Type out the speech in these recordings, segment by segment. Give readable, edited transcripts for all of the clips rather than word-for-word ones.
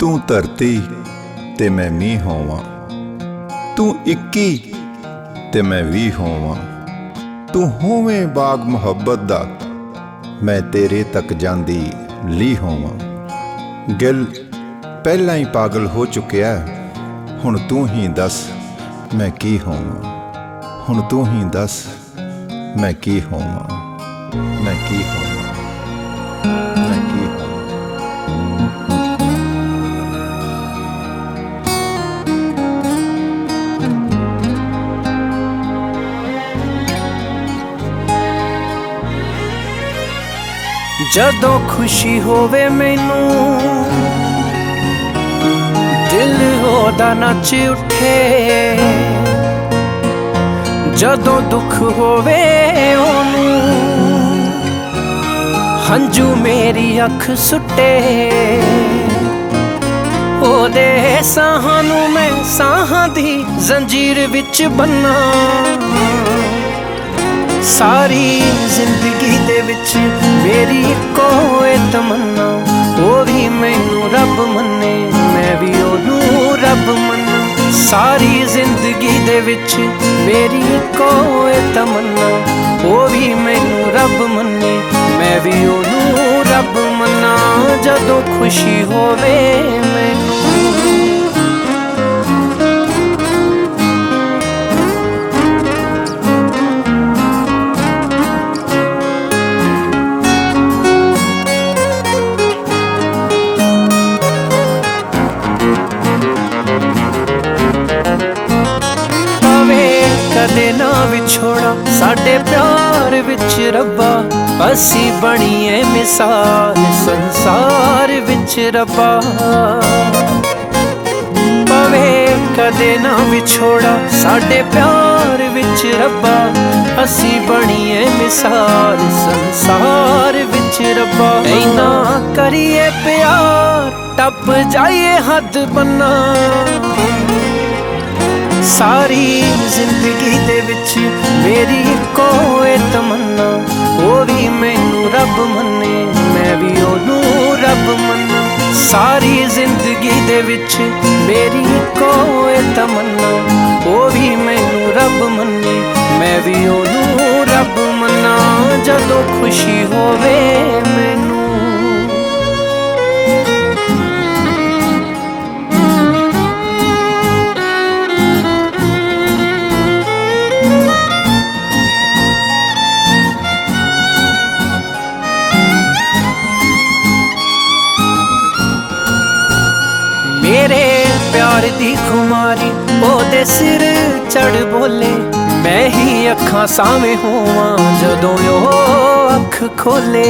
ਤੂੰ ਧਰਤੀ ਤੇ ਮੈਂ ਮੀਂਹ ਹੋਵਾਂ, ਤੂੰ 21 ਤੇ ਮੈਂ 20 ਹੋਵਾਂ। ਤੂੰ ਹੋਵੇਂ ਬਾਗ ਮੁਹੱਬਤ ਦਾ, ਮੈਂ ਤੇਰੇ ਤੱਕ ਜਾਂਦੀ ਲੀ ਹੋਵਾਂ। ਗਿਲ ਪਹਿਲਾਂ ਹੀ ਪਾਗਲ ਹੋ ਚੁੱਕਿਆ, ਹੁਣ ਤੂੰ ਹੀ ਦੱਸ ਮੈਂ ਕੀ ਹੋਵਾਂ। ਹੁਣ ਤੂੰ ਹੀ ਦੱਸ ਮੈਂ ਕੀ ਹੋਵਾਂ, ਮੈਂ ਕੀ ਹੋਵਾਂ, ਮੈਂ ਕੀ ਹੋਵਾਂ। ਜਦੋਂ ਖੁਸ਼ੀ ਹੋਵੇ ਮੈਨੂੰ ਦਿਲ ਉਹਦਾ ਨੱਚ ਉੱਠੇ, ਜਦੋਂ ਦੁੱਖ ਹੋਵੇ ਉਹਨੂੰ ਹੰਝੂ ਮੇਰੀ ਅੱਖ ਸੁੱਟੇ। ਉਹਦੇ ਸਾਹਾਂ ਨੂੰ ਮੈਂ ਸਾਹਾਂ ਦੀ ਜ਼ੰਜੀਰ ਵਿੱਚ ਬੰਨਾਂ, ਸਾਰੀ ਜ਼ਿੰਦਗੀ ਦੇ ਵਿੱਚ ਮੇਰੀ ਇੱਕੋ ਏ ਤਮੰਨਾ। ਉਹ ਵੀ ਮੈਨੂੰ ਰੱਬ ਮੰਨੇ, ਮੈਂ ਵੀ ਉਹਨੂੰ ਰੱਬ ਮੰਨਾਂ। ਸਾਰੀ ਜ਼ਿੰਦਗੀ ਦੇ ਵਿੱਚ ਮੇਰੀ ਇੱਕੋ ਏ ਤਮੰਨਾ। ਉਹ ਵੀ ਮੈਨੂੰ ਰੱਬ ਮੰਨੇ, ਮੈਂ ਵੀ ਉਹਨੂੰ ਰੱਬ ਮੰਨਾਂ। ਜਦੋਂ ਖੁਸ਼ੀ ਹੋਵੇ ਮੈਨੂੰ ਕਦੇ ਨਾ ਵਿਛੋੜਾ ਸਾਡੇ ਪਿਆਰ ਵਿੱਚ ਰੱਬਾ। ਅਸੀਂ ਬਣੀਏ ਮਿਸਾਲ ਸੰਸਾਰ ਵਿੱਚ ਰੱਬਾ। ਪਵੇ ਕਦੇ ਨਾ ਵਿਛੋੜਾ ਸਾਡੇ ਪਿਆਰ ਵਿੱਚ ਰੱਬਾ। ਅਸੀਂ ਬਣੀਏ ਮਿਸਾਲ ਸੰਸਾਰ ਵਿੱਚ ਰੱਬਾ। ਇੰਨਾ ਕਰੀਏ ਪਿਆਰ ਟੱਪ ਜਾਈਏ ਹੱਦ ਬੰਨਾ। ਸਾਰੀ ਜ਼ਿੰਦਗੀ ਦੇ ਵਿੱਚ ਮੇਰੀ ਇੱਕੋ ਏ ਤਮੰਨਾ। ਉਹ ਵੀ ਮੈਨੂੰ ਰੱਬ ਮੰਨੇ, ਮੈਂ ਵੀ ਉਹਨੂੰ ਰੱਬ ਮੰਨਾਂ। ਸਾਰੀ ਜ਼ਿੰਦਗੀ ਦੇ ਵਿੱਚ ਮੇਰੀ ਇੱਕੋ ਏ ਤਮੰਨਾ। ਉਹ ਵੀ ਮੈਨੂੰ ਰੱਬ ਮੰਨੇ, ਮੈਂ ਵੀ ਉਹਨੂੰ ਰੱਬ ਮੰਨਾਂ। ਜਦੋਂ ਖੁਸ਼ੀ ਹੋਵੇ ਮੈਨੂੰ ਮੇਰੇ ਪਿਆਰ ਦੀ ਖੁਮਾਰੀ ਉਹਦੇ ਸਿਰ ਚੜ ਬੋਲੇ। ਮੈਂ ਹੀ ਅੱਖਾਂ ਸਾਵੇਂ ਹੋਵਾਂ ਜਦੋਂ ਉਹ ਅੱਖ ਖੋਲੇ।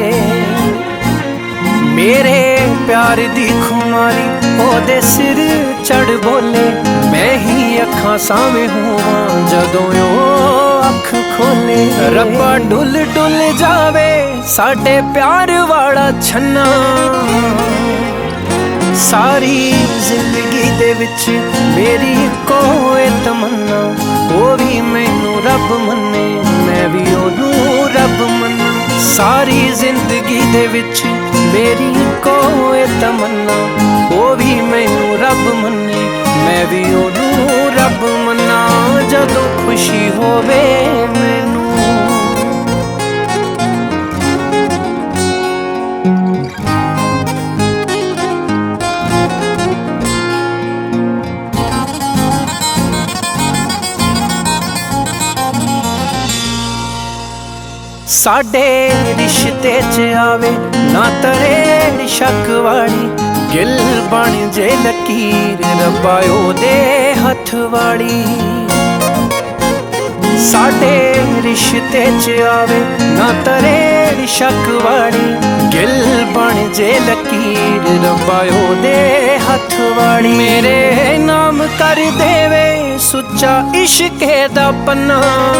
ਮੇਰੇ ਪਿਆਰ ਦੀ ਖੁਮਾਰੀ ਉਹਦੇ ਸਿਰ ਚੜ ਬੋਲੇ। ਮੈਂ ਹੀ ਅੱਖਾਂ ਸਾਵੇਂ ਹੋਵਾਂ ਜਦੋਂ ਉਹ ਅੱਖ ਖੋਲੇ। ਰੱਬਾ ਡੁੱਲ ਡੁੱਲ ਜਾਵੇ ਸਾਡੇ ਪਿਆਰ ਵਾਲਾ ਛੰਨਾ। ਸਾਰੀ ਜ਼ਿੰਦਗੀ ਦੇ ਵਿੱਚ ਮੇਰੀ ਇੱਕੋ ਏ ਤਮੰਨਾ। ਉਹ ਵੀ ਮੈਨੂੰ ਰੱਬ ਮੰਨੇ, ਮੈਂ ਵੀ ਉਹਨੂੰ ਰੱਬ ਮੰਨਾਂ। ਸਾਰੀ ਜ਼ਿੰਦਗੀ ਦੇ ਵਿੱਚ ਮੇਰੀ ਇੱਕੋ ਏ ਤਮੰਨਾ। ਉਹ ਵੀ ਮੈਨੂੰ ਰੱਬ ਮੰਨੇ, ਮੈਂ ਵੀ ਉਹਨੂੰ ਰੱਬ ਮੰਨਾਂ। ਜਦੋਂ ਖੁਸ਼ੀ ਹੋਵੇ ਮੈਨੂੰ ਸਾਡੇ ਰਿਸ਼ਤੇ 'ਚ ਆਵੇ ਨਾ ਤਰੇ ਸ਼ੱਕ ਵਾਲੀ। ਗਿਲ ਬਣ ਜੇ ਲਕੀਰ ਰੱਬਾ ਉਹਦੇ ਹੱਥ ਵਾਲੀ। ਸਾਡੇ ਰਿਸ਼ਤੇ 'ਚ ਆਵੇ ਨਾ ਤਰੇ ਸ਼ੱਕ ਵਾਲੀ। ਗਿਲ ਬਣ ਜੇ ਲਕੀਰ ਰੱਬਾ ਉਹਦੇ ਹੱਥ ਵਾਲੀ। ਮੇਰੇ ਨਾਮ ਕਰ ਦੇਵੇ ਸੁੱਚਾ ਇਸ਼ਕੇ ਦਾ ਪੰਨਾ।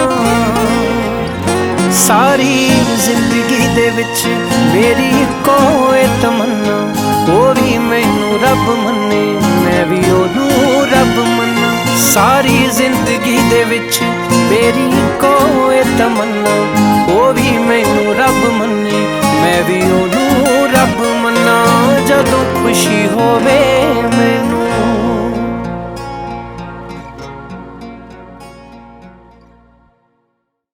ਸਾਰੀ ਜ਼ਿੰਦਗੀ ਦੇ ਵਿੱਚ ਮੇਰੀ ਇੱਕੋ ਏ ਤਮੰਨਾ। ਉਹ ਵੀ ਮੈਨੂੰ ਰੱਬ ਮੰਨੇ, ਮੈਂ ਵੀ ਉਹਨੂੰ ਰੱਬ ਮੰਨਾਂ। ਸਾਰੀ ਜ਼ਿੰਦਗੀ ਦੇ ਵਿੱਚ ਮੇਰੀ ਇੱਕੋ ਏ ਤਮੰਨਾ। ਉਹ ਵੀ ਮੈਨੂੰ ਰੱਬ ਮੰਨੇ, ਮੈਂ ਵੀ ਉਹਨੂੰ ਰੱਬ ਮੰਨਾਂ। ਜਦੋਂ ਖੁਸ਼ੀ ਹੋਵੇ ਹੋਵੇ